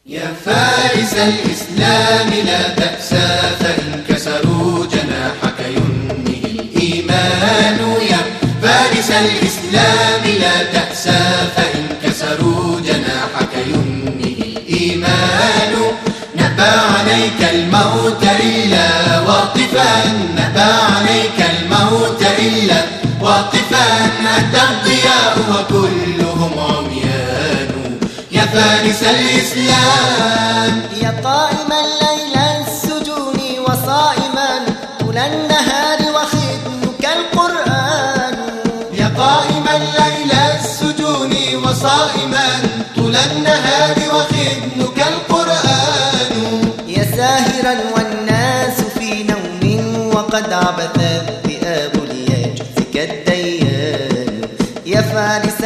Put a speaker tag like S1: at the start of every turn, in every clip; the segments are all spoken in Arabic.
S1: يا فارس الإسلام لا تأسى فإن كسروا جناحك ينمي الإيمان. يا فارس الإسلام لا تأسى فإن كسروا جناحك ينمي الإيمان. نبى عليك الموت إلا واقفا، نبى عليك الموت إلا واقفا، أتى الضياء وكلهم عميان. يا فارس الإسلام
S2: يا قائما ليل السجون وصائما طول النهار وختمك القرآن.
S1: يا قائما ليل السجون وصائما طول النهار وختمك القرآن.
S2: يا ساهرا والناس في نوم وقد عبث الذئاب ليجزك الديان. يا فارس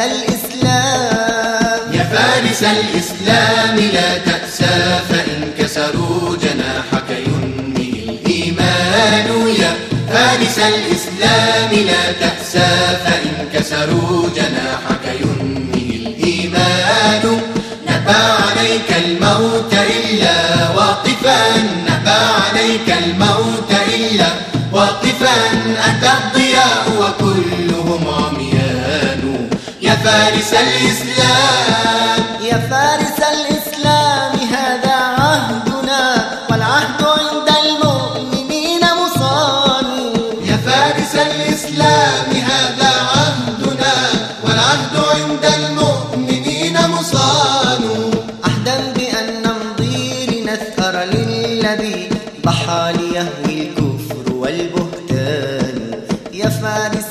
S2: الإسلام
S1: يا فارس الإسلام لا تأسى فإن كسروا جناحك ينمي الإيمان. يا فارس الإسلام لا تأسى فإن كسروا جناحك ينمي الإيمان. نبى عليك الموت إلا واقفا، نبى عليك الموت إلا واقفا، أتى الضياء وكلهم عميان. يا فارس الإسلام
S2: يا فارس الإسلام هذا عهدنا والعهد عند المؤمنين مصان.
S1: يا فارس الإسلام هذا عهدنا والعهد عند المؤمنين مصان.
S2: عهدا بأن نمضي لنثأر للذي ضحى ليهوي الكفر والبهتان. يا فارس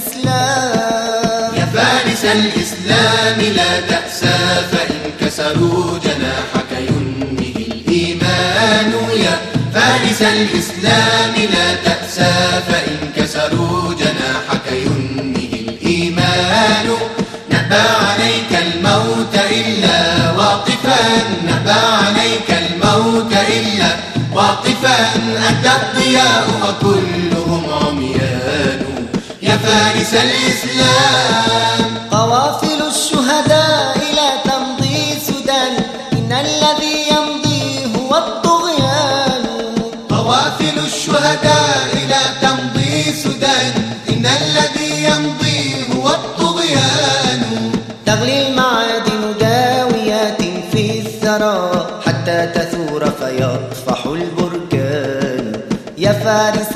S2: الإسلام
S1: يا فارس الإسلام لا تأسى فإن كسروا جناحك ينمي الإيمان. يا فارس الإسلام لا تأسى فإن كسروا جناحك ينمي الإيمان. نبى عليك الموت إلا واقفا، نبى عليك الموت إلا واقفا، أتى الضياء وكلهم عميان. يا فارس الإسلام
S2: قوافل الشهداء لا تمضي سدى، إن الذي يمضي هو الطغيان.
S1: قوافل الشهداء لا تمضي سدى، إن الذي يمضي هو الطغيان.
S2: تغلي المعادن داويات في الثرى حتى تثور فيطفح البركان. يا فارس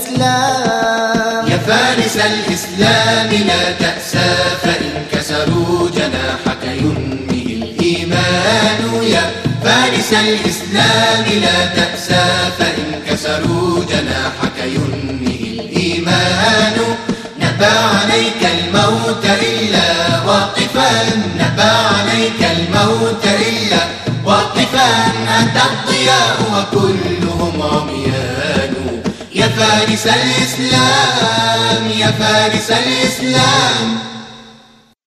S2: الإسلام
S1: يا فارس الإسلام لا تأسى فإن كسروا جناحك ينمي الإيمان. يا فارس الإسلام لا تأسى فإن كسروا جناحك ينمي الإيمان. نبى عليك الموت إلا واقفا، نبى عليك الموت إلا واقفا، أتى الضياء وكلهم عميان. يا فارس الإسلام يا فارس الإسلام